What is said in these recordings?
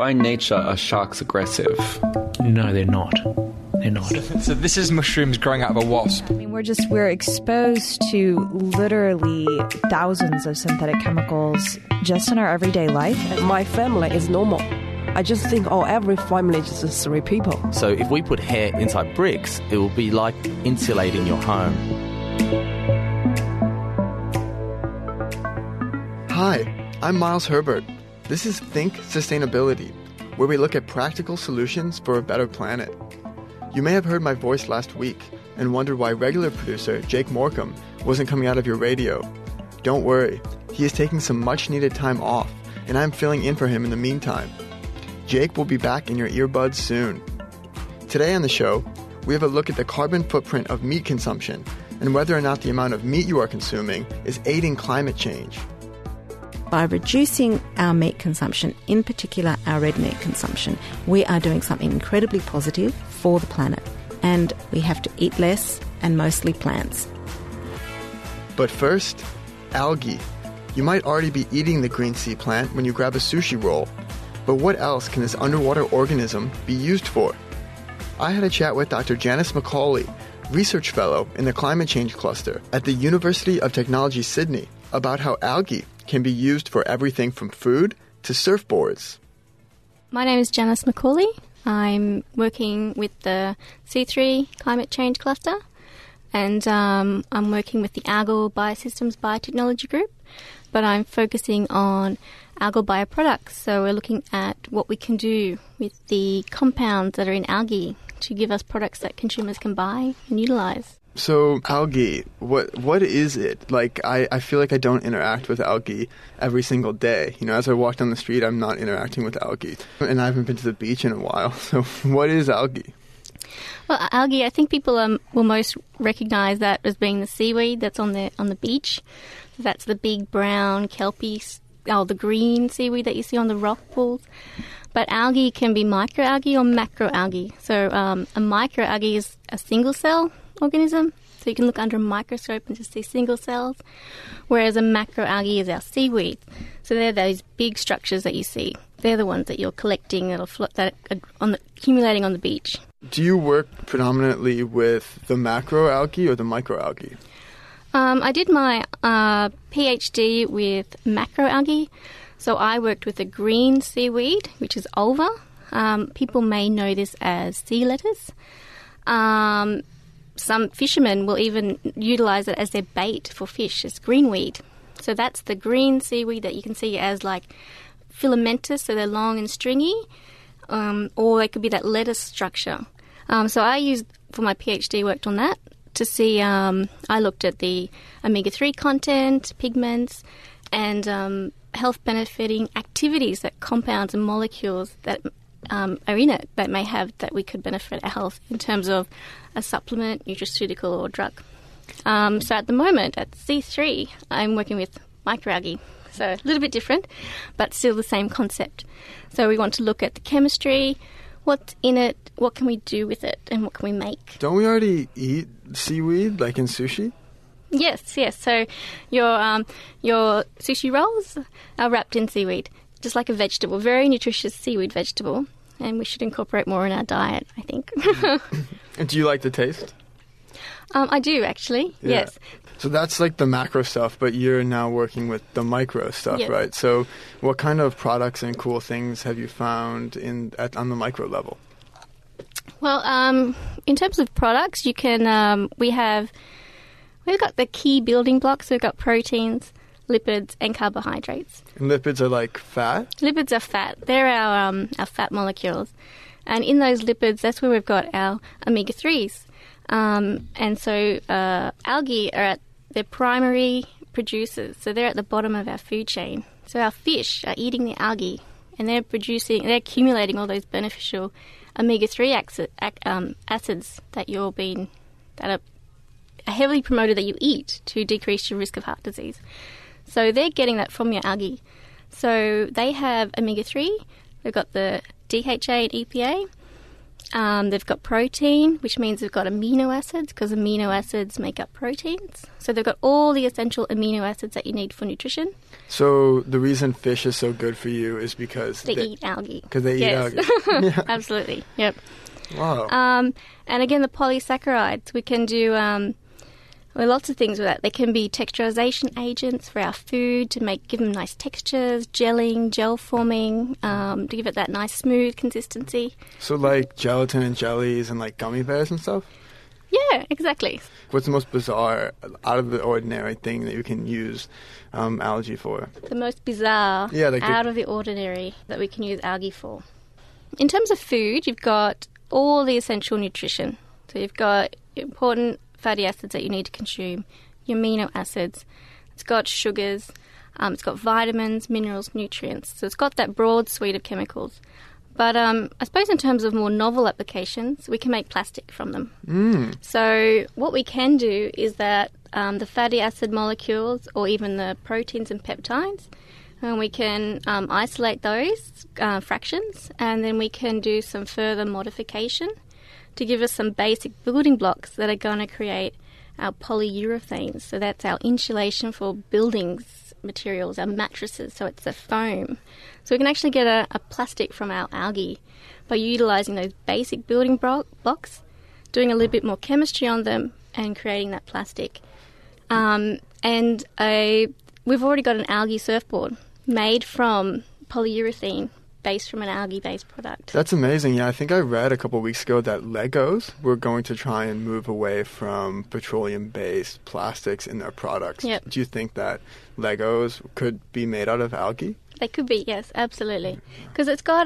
by nature are sharks aggressive? No, they're not. They're not. So this is mushrooms growing out of a wasp. I mean, we're exposed to literally thousands of synthetic chemicals just in our everyday life. My family is normal. I just think, every family is just 3 people. So if we put hair inside bricks, it will be like insulating your home. Hi, I'm Miles Herbert. This is Think Sustainability, where we look at practical solutions for a better planet. You may have heard my voice last week and wondered why regular producer Jake Morecambe wasn't coming out of your radio. Don't worry, he is taking some much-needed time off, and I'm filling in for him in the meantime. Jake will be back in your earbuds soon. Today on the show, we have a look at the carbon footprint of meat consumption and whether or not the amount of meat you are consuming is aiding climate change. By reducing our meat consumption, in particular our red meat consumption, we are doing something incredibly positive for the planet. And we have to eat less and mostly plants. But first, algae. You might already be eating the green sea plant when you grab a sushi roll. But what else can this underwater organism be used for? I had a chat with Dr. Janice Macaulay, research fellow in the Climate Change Cluster at the University of Technology, Sydney, about how algae can be used for everything from food to surfboards. My name is Janice Macaulay. I'm working with the C3 Climate Change Cluster, and I'm working with the Algal Biosystems Biotechnology Group, but I'm focusing on algal bioproducts. So we're looking at what we can do with the compounds that are in algae to give us products that consumers can buy and utilize. So algae, what is it? Like, I feel like I don't interact with algae every single day. You know, as I walk down the street, I'm not interacting with algae. And I haven't been to the beach in a while. So what is algae? Well, algae, I think people will most recognize that as being the seaweed that's on the beach. That's the big brown kelpie, the green seaweed that you see on the rock pools. But algae can be microalgae or macroalgae. So a microalgae is a single cell organism. So you can look under a microscope and just see single cells. Whereas a macroalgae is our seaweed. So they're those big structures that you see. They're the ones that you're collecting that are accumulating on the beach. Do you work predominantly with the macroalgae or the microalgae? I did my PhD with macroalgae. So I worked with a green seaweed, which is ulva. People may know this as sea lettuce. Some fishermen will even utilize it as their bait for fish, as greenweed. So that's the green seaweed that you can see as like filamentous, so they're long and stringy, or they could be that lettuce structure. So I used, for my PhD, worked on that to see, I looked at the omega-3 content, pigments, and health benefiting activities that compounds and molecules that are in it that may have that we could benefit our health in terms of a supplement, nutraceutical or drug. So at the moment at C3 I'm working with microalgae, so a little bit different but still the same concept. So we want to look at the chemistry, what's in it, what can we do with it, and what can we make. Don't we already eat seaweed like in sushi? Yes. So your sushi rolls are wrapped in seaweed, just like a vegetable, very nutritious seaweed vegetable, and we should incorporate more in our diet, I think. And do you like the taste? I do, actually, yeah. Yes. So that's like the macro stuff, but you're now working with the micro stuff, yes. Right? So what kind of products and cool things have you found on the micro level? Well, in terms of products, you can we've got the key building blocks. So we've got proteins, lipids, and carbohydrates. And lipids are like fat? Lipids are fat. They're our fat molecules. And in those lipids, that's where we've got our omega-3s. And so algae are at their primary producers. So they're at the bottom of our food chain. So our fish are eating the algae, and they're accumulating all those beneficial omega-3 acids that are heavily promoted that you eat to decrease your risk of heart disease. So they're getting that from your algae. So they have omega-3, they've got the DHA and EPA, They've got protein, which means they've got amino acids, because amino acids make up proteins. So they've got all the essential amino acids that you need for nutrition. So the reason fish is so good for you is because They eat algae. Because they eat algae. Yeah. Absolutely. Yep. Wow. And again, the polysaccharides, we can do lots of things with that. They can be texturization agents for our food to give them nice textures, gelling, gel forming, to give it that nice smooth consistency. So like gelatin and jellies and like gummy bears and stuff? Yeah, exactly. What's the most bizarre, out of the ordinary thing that you can use algae for? The most bizarre, out of the ordinary that we can use algae for. In terms of food, you've got all the essential nutrition. So you've got important fatty acids that you need to consume, your amino acids. It's got sugars. It's got vitamins, minerals, nutrients. So it's got that broad suite of chemicals. But I suppose in terms of more novel applications, we can make plastic from them. So what we can do is that the fatty acid molecules or even the proteins and peptides, we can isolate those fractions, and then we can do some further modification to give us some basic building blocks that are going to create our polyurethanes. So that's our insulation for buildings materials, our mattresses, so it's a foam. So we can actually get a plastic from our algae by utilising those basic building blocks, doing a little bit more chemistry on them and creating that plastic. We've already got an algae surfboard made from polyurethane based from an algae-based product. That's amazing. Yeah, I think I read a couple of weeks ago that Legos were going to try and move away from petroleum-based plastics in their products. Yep. Do you think that Legos could be made out of algae? They could be, yes, absolutely. Because it's got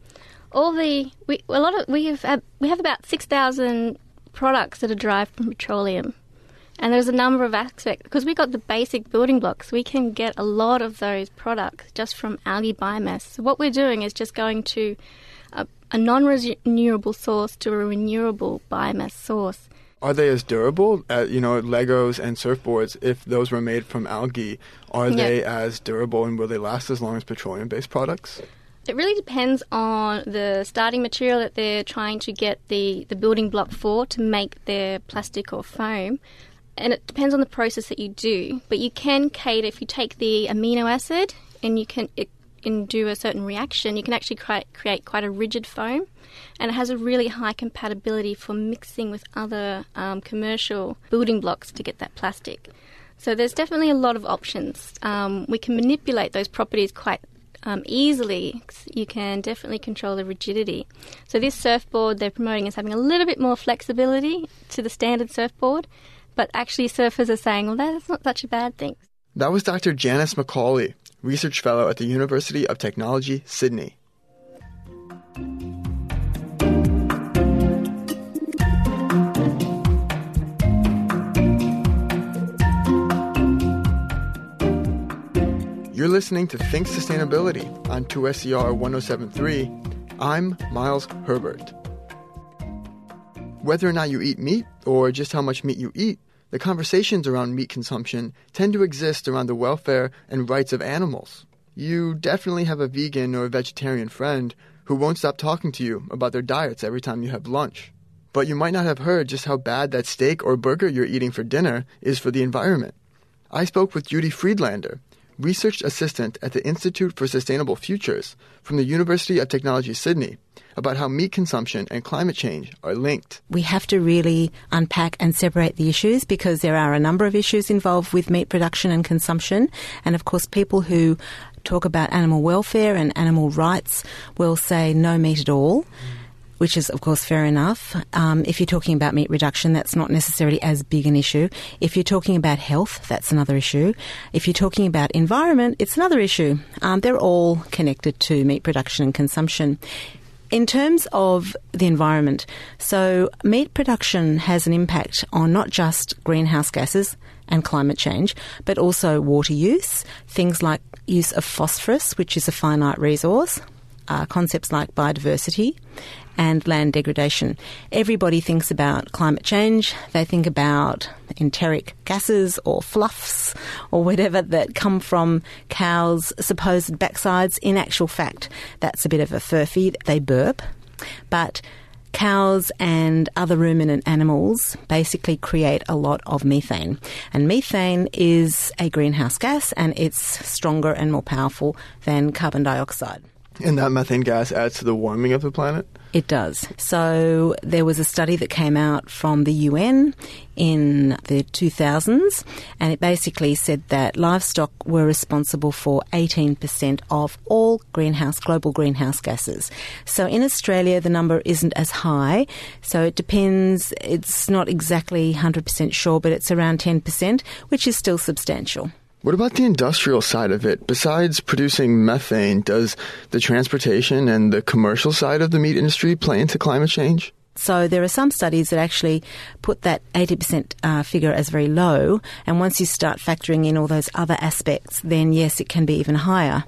we have about 6,000 products that are derived from petroleum. And there's a number of aspects. Because we got the basic building blocks, we can get a lot of those products just from algae biomass. So what we're doing is just going to a non-renewable source to a renewable biomass source. Are they as durable? Legos and surfboards, if those were made from algae, are they as durable and will they last as long as petroleum-based products? It really depends on the starting material that they're trying to get the building block for to make their plastic or foam. And it depends on the process that you do. But you can cater, if you take the amino acid and you can do a certain reaction, you can actually create quite a rigid foam. And it has a really high compatibility for mixing with other commercial building blocks to get that plastic. So there's definitely a lot of options. We can manipulate those properties quite easily. You can definitely control the rigidity. So this surfboard they're promoting is having a little bit more flexibility to the standard surfboard. But actually surfers are saying, well, that's not such a bad thing. That was Dr. Janice Macaulay, Research Fellow at the University of Technology, Sydney. You're listening to Think Sustainability on 2SER 107.3. I'm Miles Herbert. Whether or not you eat meat, or just how much meat you eat, the conversations around meat consumption tend to exist around the welfare and rights of animals. You definitely have a vegan or a vegetarian friend who won't stop talking to you about their diets every time you have lunch. But you might not have heard just how bad that steak or burger you're eating for dinner is for the environment. I spoke with Judy Friedlander, research assistant at the Institute for Sustainable Futures from the University of Technology, Sydney, about how meat consumption and climate change are linked. We have to really unpack and separate the issues because there are a number of issues involved with meat production and consumption. And of course, people who talk about animal welfare and animal rights will say no meat at all, which is, of course, fair enough. If you're talking about meat reduction, that's not necessarily as big an issue. If you're talking about health, that's another issue. If you're talking about environment, it's another issue. They're all connected to meat production and consumption. In terms of the environment, so meat production has an impact on not just greenhouse gases and climate change, but also water use, things like use of phosphorus, which is a finite resource, concepts like biodiversity and land degradation. Everybody thinks about climate change. They think about enteric gases or fluffs or whatever that come from cows' supposed backsides. In actual fact, that's a bit of a furphy. They burp. But cows and other ruminant animals basically create a lot of methane. And methane is a greenhouse gas, and it's stronger and more powerful than carbon dioxide. And that methane gas adds to the warming of the planet? It does. So there was a study that came out from the UN in the 2000s, and it basically said that livestock were responsible for 18% of all global greenhouse gases. So in Australia, the number isn't as high. So it depends. It's not exactly 100% sure, but it's around 10%, which is still substantial. What about the industrial side of it? Besides producing methane, does the transportation and the commercial side of the meat industry play into climate change? So there are some studies that actually put that 80% figure as very low, and once you start factoring in all those other aspects, then yes, it can be even higher.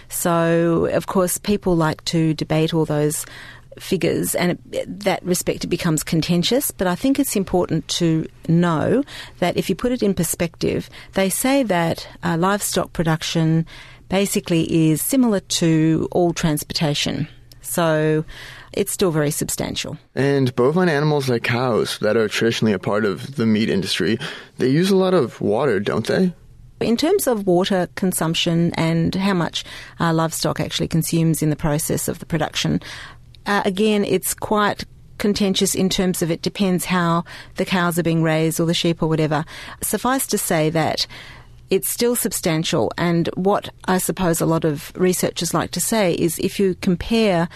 So, of course, people like to debate all those figures, and that respect it becomes contentious, but I think it's important to know that if you put it in perspective, they say that livestock production basically is similar to all transportation. So it's still very substantial. And bovine animals like cows that are traditionally a part of the meat industry, they use a lot of water, don't they? In terms of water consumption and how much livestock actually consumes in the process of the production, again, it's quite contentious in terms of it depends how the cows are being raised or the sheep or whatever. Suffice to say that it's still substantial, and what I suppose a lot of researchers like to say is if you compare,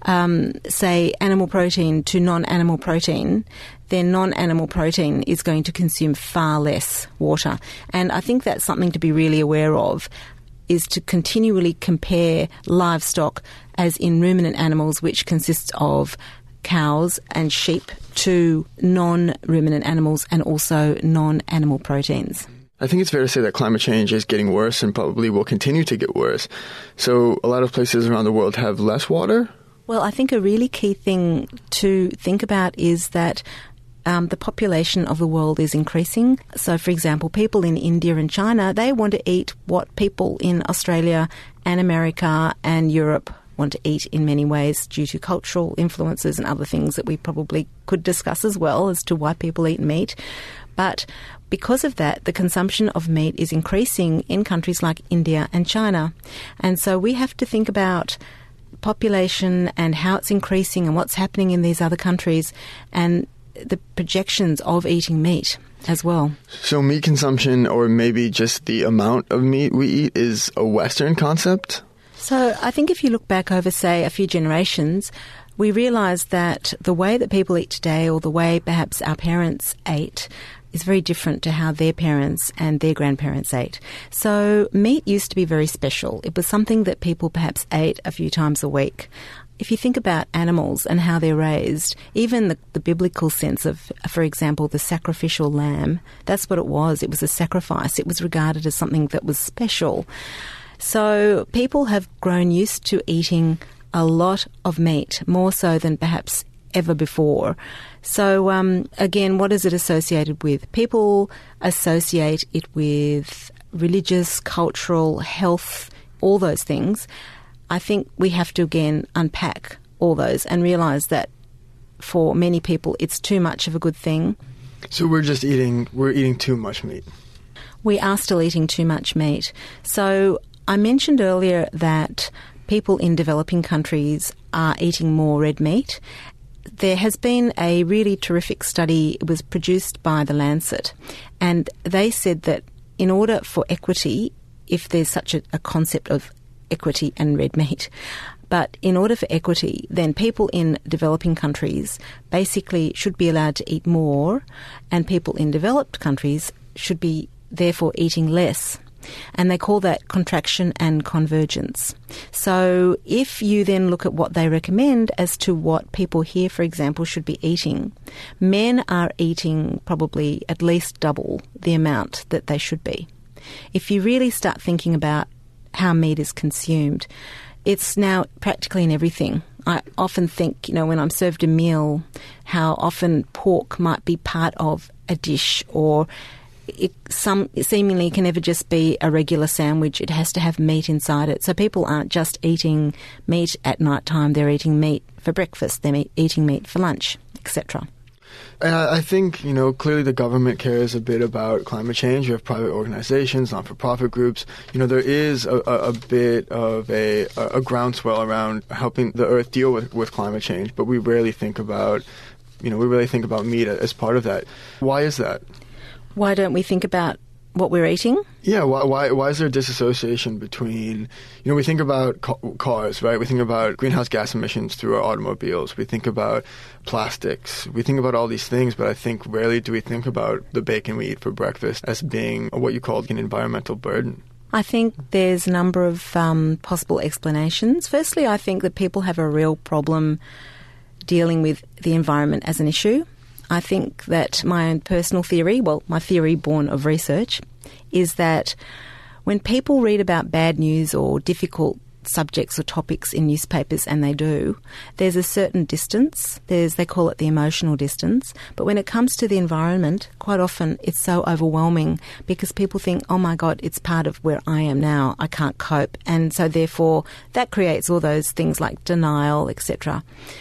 say, animal protein to non-animal protein, then non-animal protein is going to consume far less water. And I think that's something to be really aware of, is to continually compare livestock, as in ruminant animals, which consists of cows and sheep, to non-ruminant animals and also non-animal proteins. I think it's fair to say that climate change is getting worse and probably will continue to get worse. So a lot of places around the world have less water? Well, I think a really key thing to think about is that the population of the world is increasing. So, for example, people in India and China, they want to eat what people in Australia and America and Europe want to eat in many ways due to cultural influences and other things that we probably could discuss as well as to why people eat meat. But because of that, the consumption of meat is increasing in countries like India and China. And so we have to think about population and how it's increasing and what's happening in these other countries and the projections of eating meat as well. So meat consumption, or maybe just the amount of meat we eat, is a Western concept? So I think if you look back over, say, a few generations, we realise that the way that people eat today, or the way perhaps our parents ate, is very different to how their parents and their grandparents ate. So meat used to be very special. It was something that people perhaps ate a few times a week. If you think about animals and how they're raised, even the biblical sense of, for example, the sacrificial lamb, that's what it was. It was a sacrifice. It was regarded as something that was special. So people have grown used to eating a lot of meat, more so than perhaps ever before. So, again, what is it associated with? People associate it with religious, cultural, health, all those things. I think we have to, again, unpack all those and realise that for many people it's too much of a good thing. So we're eating too much meat. We are still eating too much meat. So I mentioned earlier that people in developing countries are eating more red meat. There has been a really terrific study. It was produced by The Lancet, and they said that in order for equity, if there's such a concept of equity and red meat, but in order for equity, then people in developing countries basically should be allowed to eat more, and people in developed countries should be therefore eating less. And they call that contraction and convergence. So if you then look at what they recommend as to what people here, for example, should be eating, men are eating probably at least double the amount that they should be. If you really start thinking about how meat is consumed, it's now practically in everything. I often think, when I'm served a meal, how often pork might be part of a dish, or some seemingly can never just be a regular sandwich. It has to have meat inside it. So people aren't just eating meat at night time. They're eating meat for breakfast. They're eating meat for lunch, etc. And I think, clearly the government cares a bit about climate change. You have private organizations, not-for-profit groups. There is a bit of a groundswell around helping the Earth deal with climate change, but we rarely think about, meat as part of that. Why is that? Why don't we think about what we're eating? Yeah, why is there a disassociation between, we think about cars, right? We think about greenhouse gas emissions through our automobiles. We think about plastics. We think about all these things, but I think rarely do we think about the bacon we eat for breakfast as being what you called an environmental burden. I think there's a number of possible explanations. Firstly, I think that people have a real problem dealing with the environment as an issue. I think that my own personal theory, my theory born of research, is that when people read about bad news or difficult subjects or topics in newspapers, and they do, there's a certain distance. They call it the emotional distance. But when it comes to the environment, quite often it's so overwhelming because people think, oh my God, it's part of where I am now. I can't cope. And so therefore that creates all those things like denial, etc.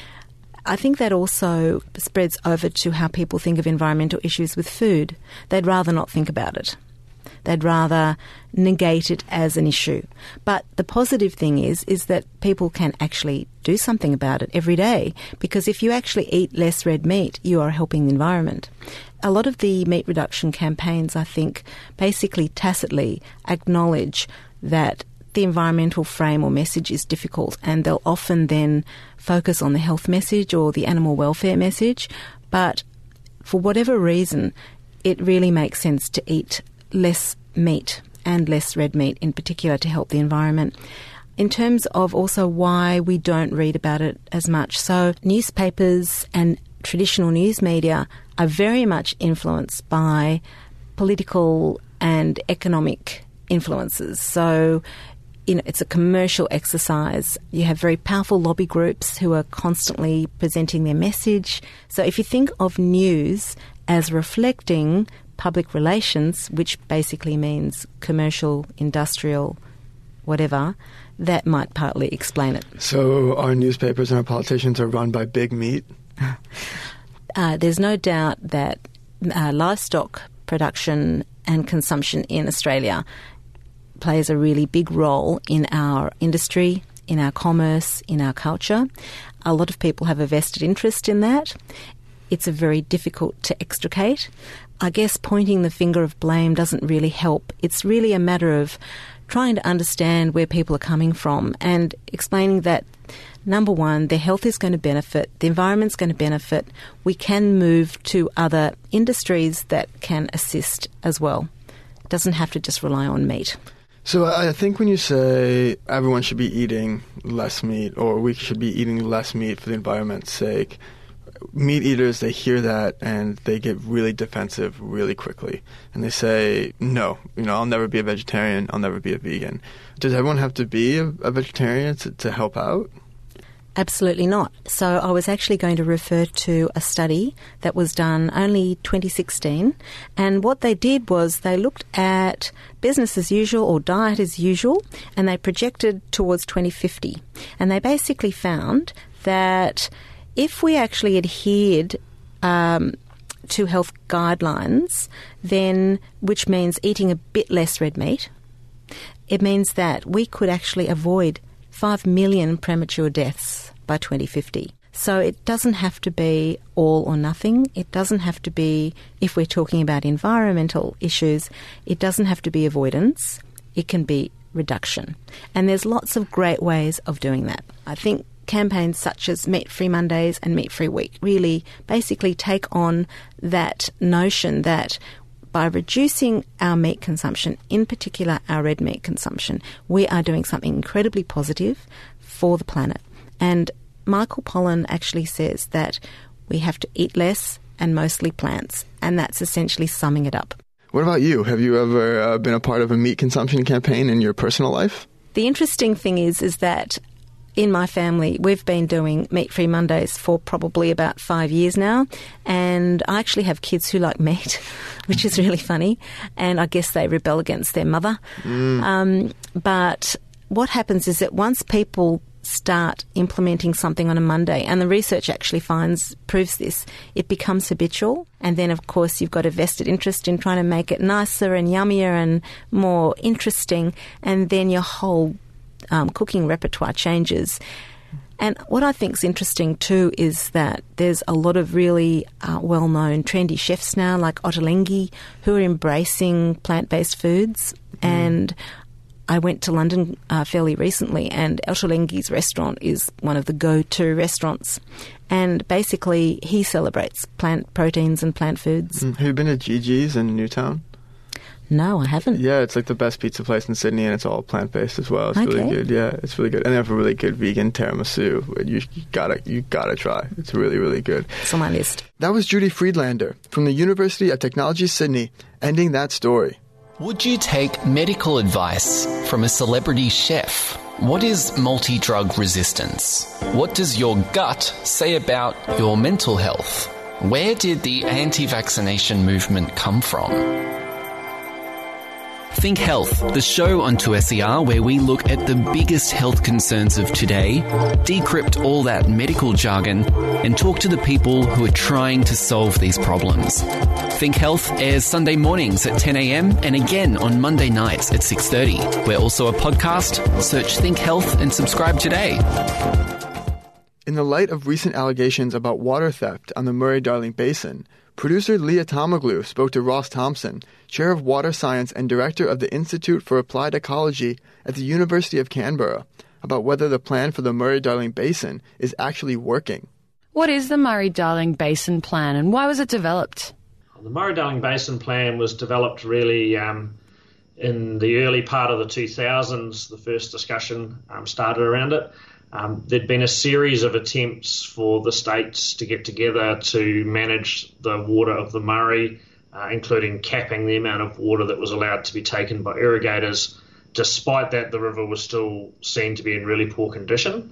I think that also spreads over to how people think of environmental issues with food. They'd rather not think about it. They'd rather negate it as an issue. But the positive thing is that people can actually do something about it every day, because if you actually eat less red meat, you are helping the environment. A lot of the meat reduction campaigns, I think, basically tacitly acknowledge that the environmental frame or message is difficult, and they'll often then focus on the health message or the animal welfare message. But for whatever reason, it really makes sense to eat less meat and less red meat in particular to help the environment. In terms of also why we don't read about it as much, so newspapers and traditional news media are very much influenced by political and economic influences. So it's a commercial exercise. You have very powerful lobby groups who are constantly presenting their message. So if you think of news as reflecting public relations, which basically means commercial, industrial, whatever, that might partly explain it. So our newspapers and our politicians are run by big meat? There's no doubt that livestock production and consumption in Australia plays a really big role in our industry, in our commerce, in our culture. A lot of people have a vested interest in that. It's very difficult to extricate. I guess pointing the finger of blame doesn't really help. It's really a matter of trying to understand where people are coming from and explaining that, number one, their health is going to benefit, the environment's going to benefit. We can move to other industries that can assist as well. It doesn't have to just rely on meat. So I think when you say everyone should be eating less meat, or we should be eating less meat for the environment's sake, meat eaters, they hear that and they get really defensive really quickly. And they say, no, I'll never be a vegetarian, I'll never be a vegan. Does everyone have to be a vegetarian to help out? Absolutely not. So I was actually going to refer to a study that was done only 2016. And what they did was they looked at business as usual or diet as usual, and they projected towards 2050. And they basically found that if we actually adhered to health guidelines, then, which means eating a bit less red meat, it means that we could actually avoid 5 million premature deaths by 2050. So it doesn't have to be all or nothing. It doesn't have to be, if we're talking about environmental issues, it doesn't have to be avoidance. It can be reduction. And there's lots of great ways of doing that. I think campaigns such as Meat Free Mondays and Meat Free Week really basically take on that notion that by reducing our meat consumption, in particular our red meat consumption, we are doing something incredibly positive for the planet. And Michael Pollan actually says that we have to eat less and mostly plants, and that's essentially summing it up. What about you? Have you ever been a part of a meat consumption campaign in your personal life? The interesting thing is that in my family, we've been doing meat-free Mondays for probably about 5 years now, and I actually have kids who like meat, which is really funny, and I guess they rebel against their mother. But what happens is that once people start implementing something on a Monday, and the research actually proves this, it becomes habitual, and then of course you've got a vested interest in trying to make it nicer and yummier and more interesting, and then your whole cooking repertoire changes. And what I think is interesting too is that there's a lot of really well-known trendy chefs now, like Ottolenghi, who are embracing plant-based foods. And I went to London fairly recently, and Ottolenghi's restaurant is one of the go-to restaurants. And basically, he celebrates plant proteins and plant foods. Have you been to Gigi's in Newtown? No, I haven't. Yeah, it's like the best pizza place in Sydney, and it's all plant-based as well. It's really good. Yeah, it's really good. And they have a really good vegan tiramisu. You gotta try. It's really, really good. It's on my list. That was Judy Friedlander from the University of Technology, Sydney, ending that story. Would you take medical advice from a celebrity chef? What is multi-drug resistance? What does your gut say about your mental health? Where did the anti-vaccination movement come from? Think Health, the show on 2SER where we look at the biggest health concerns of today, decrypt all that medical jargon, and talk to the people who are trying to solve these problems. Think Health airs Sunday mornings at 10 a.m. and again on Monday nights at 6:30. We're also a podcast. Search Think Health and subscribe today. In the light of recent allegations about water theft on the Murray-Darling Basin, producer Leah Tomoglu spoke to Ross Thompson, Chair of Water Science and Director of the Institute for Applied Ecology at the University of Canberra, about whether the plan for the Murray-Darling Basin is actually working. What is the Murray-Darling Basin Plan, and why was it developed? The Murray-Darling Basin Plan was developed really in the early part of the 2000s. The first discussion started around it. There'd been a series of attempts for the states to get together to manage the water of the Murray, including capping the amount of water that was allowed to be taken by irrigators. Despite that, the river was still seen to be in really poor condition,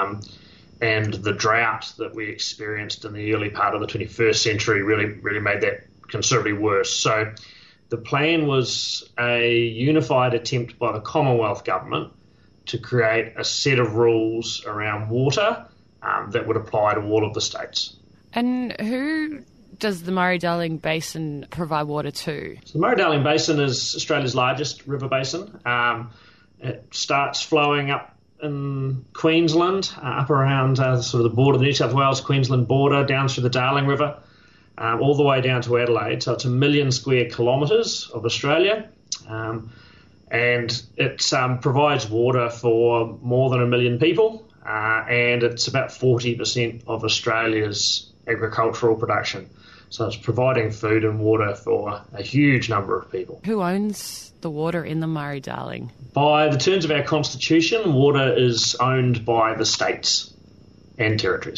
and the drought that we experienced in the early part of the 21st century really made that considerably worse. So the plan was a unified attempt by the Commonwealth Government to create a set of rules around water that would apply to all of the states. And who does the Murray-Darling Basin provide water to? So the Murray-Darling Basin is Australia's largest river basin. It starts flowing up in Queensland, up around sort of the border, the New South Wales-Queensland border, down through the Darling River, all the way down to Adelaide. So it's 1 million square kilometres of Australia. And it provides water for more than 1 million people, and it's about 40% of Australia's agricultural production. So it's providing food and water for a huge number of people. Who owns the water in the Murray-Darling? By the terms of our constitution, water is owned by the states and territories.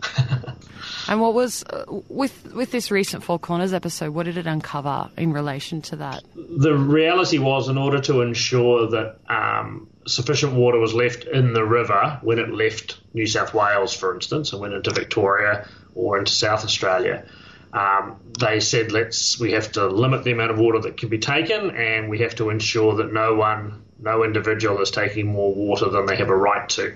And what was, with this recent Four Corners episode, what did it uncover in relation to that? The reality was, in order to ensure that sufficient water was left in the river when it left New South Wales, for instance, and went into Victoria or into South Australia, they said we have to limit the amount of water that can be taken, and we have to ensure that no individual is taking more water than they have a right to.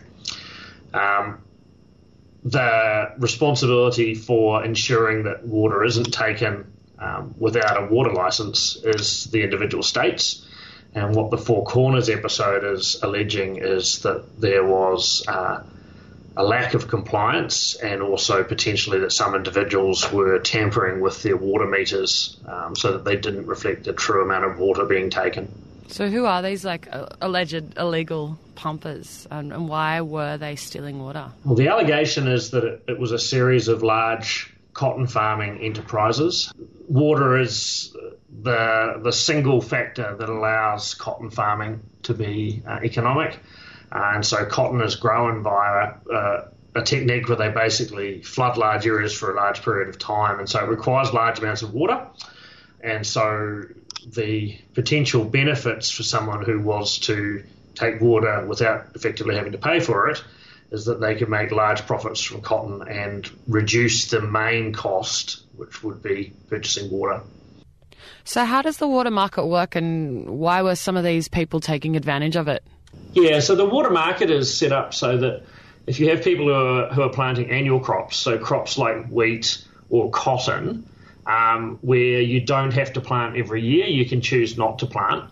The responsibility for ensuring that water isn't taken without a water licence is the individual states. And what the Four Corners episode is alleging is that there was a lack of compliance, and also potentially that some individuals were tampering with their water meters so that they didn't reflect the true amount of water being taken. So who are these alleged illegal pumpers, and why were they stealing water? Well, the allegation is that it was a series of large cotton farming enterprises. Water is the single factor that allows cotton farming to be economic. And so cotton is grown by a technique where they basically flood large areas for a large period of time. And so it requires large amounts of water. And so the potential benefits for someone who was to take water without effectively having to pay for it is that they can make large profits from cotton and reduce the main cost, which would be purchasing water. So how does the water market work, and why were some of these people taking advantage of it? Yeah, so the water market is set up so that if you have people who are planting annual crops, so crops like wheat or cotton, where you don't have to plant every year, you can choose not to plant.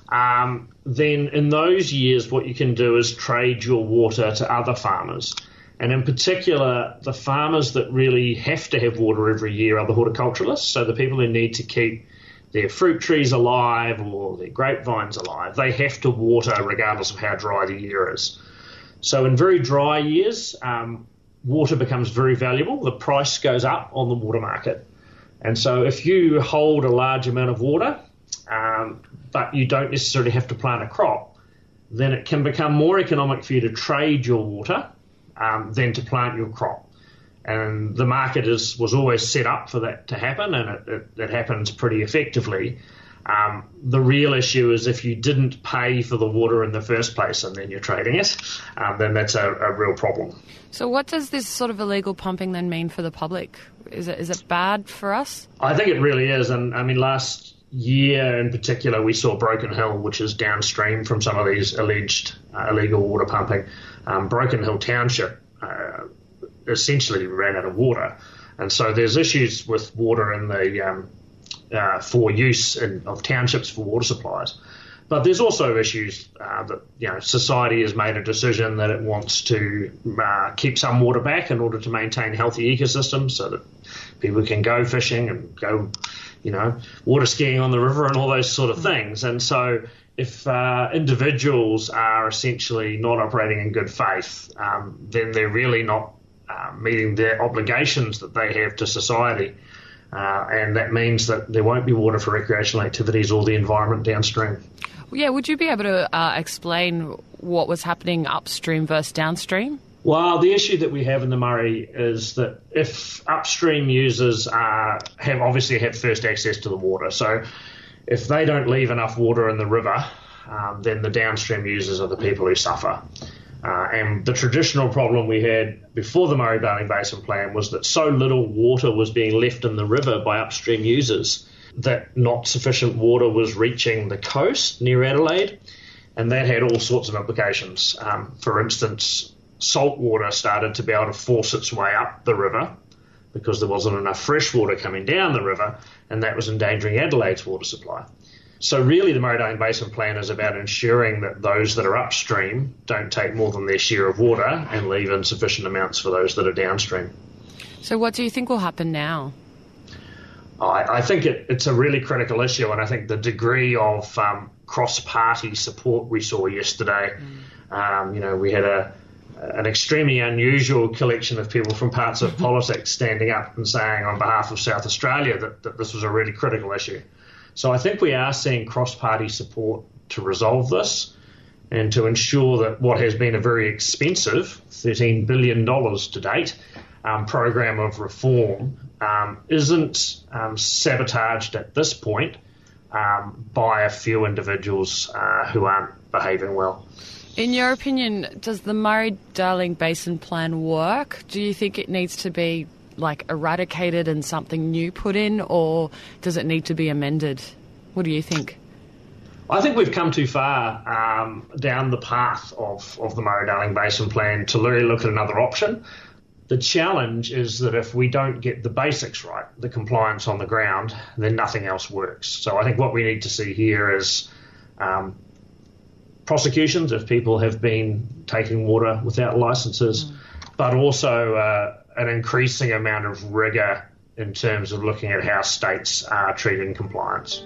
Then in those years, what you can do is trade your water to other farmers. And in particular, the farmers that really have to have water every year are the horticulturalists, so the people who need to keep their fruit trees alive or their grapevines alive. They have to water regardless of how dry the year is. So in very dry years, water becomes very valuable. The price goes up on the water market. And so if you hold a large amount of water, but you don't necessarily have to plant a crop, then it can become more economic for you to trade your water than to plant your crop. And the market was always set up for that to happen, and it happens pretty effectively. The real issue is if you didn't pay for the water in the first place and then you're trading it, then that's a real problem. So what does this sort of illegal pumping then mean for the public? Is it bad for us? I think it really is. And I mean, last year in particular, we saw Broken Hill, which is downstream from some of these alleged illegal water pumping. Broken Hill Township essentially ran out of water. And so there's issues with water in the for use of townships for water supplies. But there's also issues that society has made a decision that it wants to keep some water back in order to maintain healthy ecosystems so that people can go fishing and go, water skiing on the river and all those sort of things. And so if individuals are essentially not operating in good faith, then they're really not meeting their obligations that they have to society. And that means that there won't be water for recreational activities or the environment downstream. Yeah, would you be able to explain what was happening upstream versus downstream? Well, the issue that we have in the Murray is that if upstream users have first access to the water, so if they don't leave enough water in the river, then the downstream users are the people who suffer. And the traditional problem we had before the Murray-Darling Basin Plan was that so little water was being left in the river by upstream users that not sufficient water was reaching the coast near Adelaide, and that had all sorts of implications. For instance, salt water started to be able to force its way up the river because there wasn't enough fresh water coming down the river, and that was endangering Adelaide's water supply. So really the Murray-Darling Basin Plan is about ensuring that those that are upstream don't take more than their share of water and leave insufficient amounts for those that are downstream. So what do you think will happen now? I think it's a really critical issue, and I think the degree of cross-party support we saw yesterday, we had an extremely unusual collection of people from parts of politics standing up and saying on behalf of South Australia that this was a really critical issue. So I think we are seeing cross-party support to resolve this and to ensure that what has been a very expensive $13 billion to date program of reform isn't sabotaged at this point by a few individuals who aren't behaving well. In your opinion, does the Murray-Darling Basin Plan work? Do you think it needs to be eradicated and something new put in, or does it need to be amended? What do you think? I think we've come too far down the path of the Murray-Darling Basin Plan to really look at another option. The challenge is that if we don't get the basics right, the compliance on the ground, then nothing else works. So I think what we need to see here is prosecutions if people have been taking water without licences, but also an increasing amount of rigour in terms of looking at how states are treating compliance.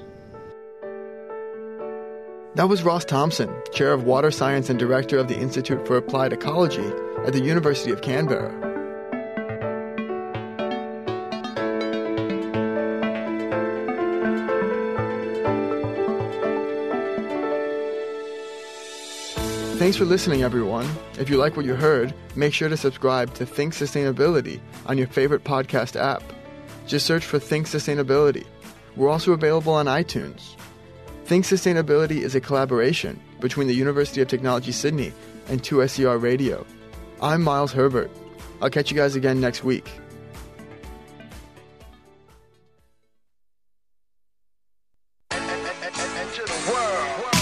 That was Ross Thompson, Chair of Water Science and Director of the Institute for Applied Ecology at the University of Canberra. Thanks for listening, everyone. If you like what you heard, make sure to subscribe to Think Sustainability on your favorite podcast app. Just search for Think Sustainability. We're also available on iTunes. Think Sustainability is a collaboration between the University of Technology Sydney and 2SER Radio. I'm Miles Herbert. I'll catch you guys again next week. Enter the world.